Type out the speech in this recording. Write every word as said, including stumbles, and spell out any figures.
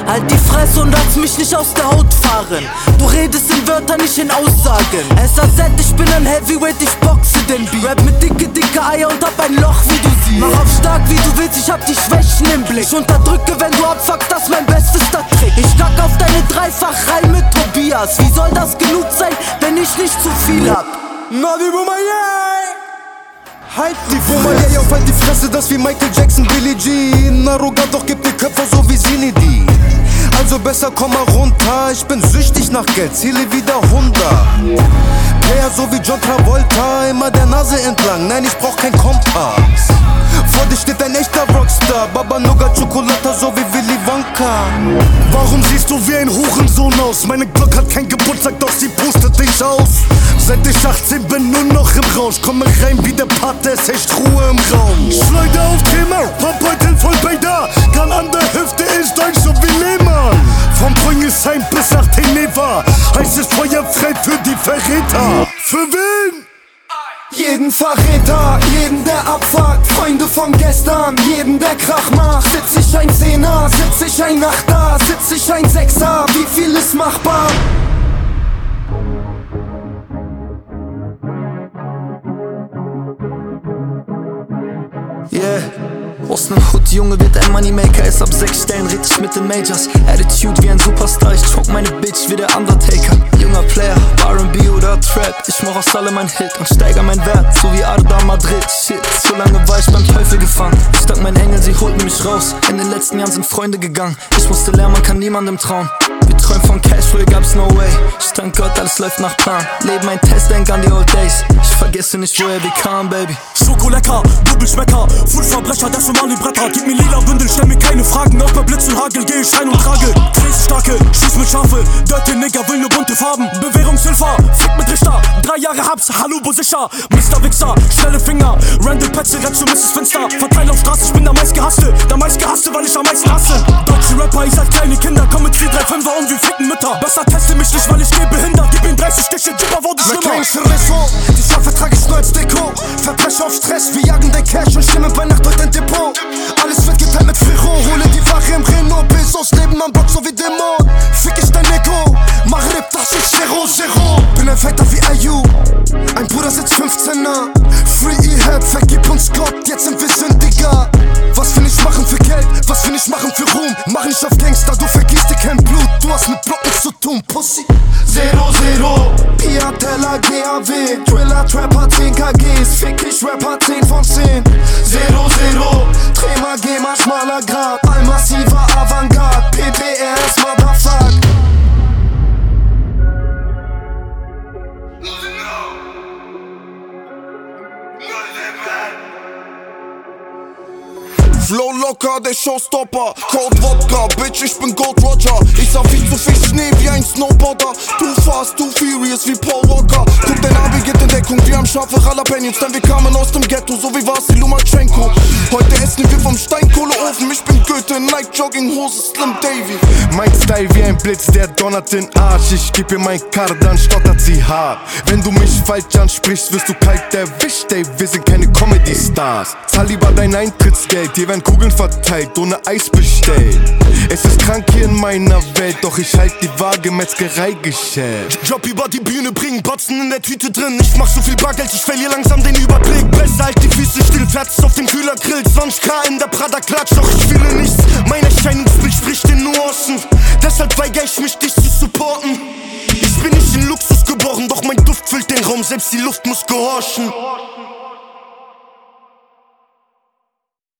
Halt die Fresse und lass mich nicht aus der Haut fahren. Du redest in Wörtern, nicht in Aussagen. S A Z, ich bin ein Heavyweight, ich boxe den Beat. Rap mit dicke, dicke Eier und hab ein Loch, wie du siehst. Mach auf stark, wie du willst, ich hab die Schwächen im Blick. Ich unterdrücke, wenn du abfuckst, das mein bestester Trick. Ich knack auf deine Dreifach rein mit Tobias. Wie soll das genug sein, wenn ich nicht zu viel hab? Na, die Bomaye! Halt die Bomaye auf, halt die Fresse, das wie Michael Jackson, Billie Jean. Arrogant, doch gibt die Köpfe so wie Zinedine. Also besser komm mal runter, ich bin süchtig nach Geld, ziele wieder hundert. Player so wie John Travolta, immer der Nase entlang, nein ich brauch kein Kompass. Vor dir steht ein echter Rockstar, Baba Nougat Chocolata so wie Willy Wonka. Warum siehst du wie ein Hurensohn aus? Meine Glock hat kein Geburtstag, doch sie pustet dich aus. Seit ich achtzehn bin, nur noch im Rausch. Komme rein wie der Pate, es herrscht Ruhe im Raum. Schleuder auf Thema, Pump-Beutel voll Beider. Kann an der Hüfte ist Deutsch so wie Lehmann. Vom Brüngelsheim bis nach Teneva heißes Feuer frei für die Verräter. Für wen? Jeden Verräter, jeden der abfuckt, Freunde von gestern, jeden der Krach macht. Sitz ich ein Zehner, sitz ich ein Achter, sitz ich ein Sechser, wie viel ist machbar? Yeah, aus nem Hood, Junge wird ein Moneymaker, ist ab sechs Stellen richtig mit den Majors. Attitude wie ein Superstar, ich choke meine Bitch wie der Undertaker. Junger Player, R and B oder Trap, ich mach aus allem ein Hit und steiger mein Wert, so wie Arda Madrid. Shit, so lange war ich beim Teufel gefangen. Ich dank mein Engel, sie holten mich raus. In den letzten Jahren sind Freunde gegangen. Ich musste lernen, man kann niemandem trauen. Wir träumen von Cash, früher gab's no way. Ich dank Gott, alles läuft nach Plan. Leben ein Test, denk an die old days. Ich vergesse nicht, woher wir kamen, Baby. Schokolecker, Doppelschmecker, Fullverbrecher, das sind alle Bretter. Gib mir lila Bündel, stell mir keine Fragen. Auch bei Blitz und Hagel geh ich rein und trage Crazy starke, schieß mit Schafe. Dirty Nigger will nur bunte Farben. Bewährungshilfer, fick mit Richter. Drei Jahre Habs, Halubo sicher. Mister Wichser, schnelle Finger. Randall Petzel, rennt zu Misses Finster. Verteil auf Straße, ich bin der meistgehasste. Der meistgehasste, weil ich am meisten hasse. Deutsche Rapper, ihr seid kleine Kinder. Komm mit vier, drei, fünfer und wir ficken Mütter. Besser teste mich nicht, weil ich geh behindert. Gib ihm dreißig Stiche, Jipper wurde schlimmer. Die Schafe trage ich nur als Deko. Verbrecher auf Stress, wir jagen den Cash und stimmen bei Nacht durch dein Depot. Alles wird geteilt mit Frero, hole die Wache im Renault. Bezos leben am Bock so wie Dämon. Fick ich dein Ego, mach Rip, das ist Zero, Zero. Bin ein Fighter wie I U, ein Bruder sitzt fünfzehner. Free E-Hab, vergib uns Gott, jetzt sind wir Sündiger. Was will ich machen für Geld, was will ich machen für Ruhm? Mach nicht auf Gangster, du vergießt dir kein Blut. Du hast mit Block nichts zu tun, Pussy. Zero, Zero, Piatella, G A W. Driller, Trapper, zehn K Gs. Fick ich Rapper, zehn von zehn. Zero, Zero, Trema, Gema, schmaler Grad. Allmassiver Avantgarde, P P R S, Motherfuck. Flow locker, der Showstopper. Code Wodka, Bitch, ich bin Gold Roger. Ich sah viel zu viel Schnee wie ein Snowboarder. Too fast, too furious wie Paul Walker. Guck, dein Abi geht in Deckung, wir haben scharfe Jalapenos. Denn wir kamen aus dem Ghetto, so wie Vasily Lomachenko. Heute essen wir vom Steinkohleofen. Ich bin Goethe, Nike Jogginghose, Slim Davy. Mein Style wie ein Blitz, der donnert den Arsch. Ich geb ihr mein Card, dann stottert sie hart. Wenn du mich falsch ansprichst, wirst du kalt erwischt, ey. Wir sind keine Comedy-Stars. Zahl lieber dein Eintrittsgeld, hier werden Kugeln verteilt, ohne Eis bestellt. Es ist krank hier in meiner Welt, doch ich halt die Waage, Metzgereigeschäft. Job über die Bühne bringen, Botzen in der Tüte drin. Ich mach so viel Bargeld, ich verliere langsam den Überblick. Besser halt die Füße still, fertig auf dem Kühlergrill. Sonst K in der Prada klatscht, doch ich fühle nichts. Mein Erscheinungsbild spricht in Nuancen. Deshalb weigere ich mich, dich zu supporten. Ich bin nicht in Luxus geboren, doch mein Duft füllt den Raum, selbst die Luft muss gehorchen.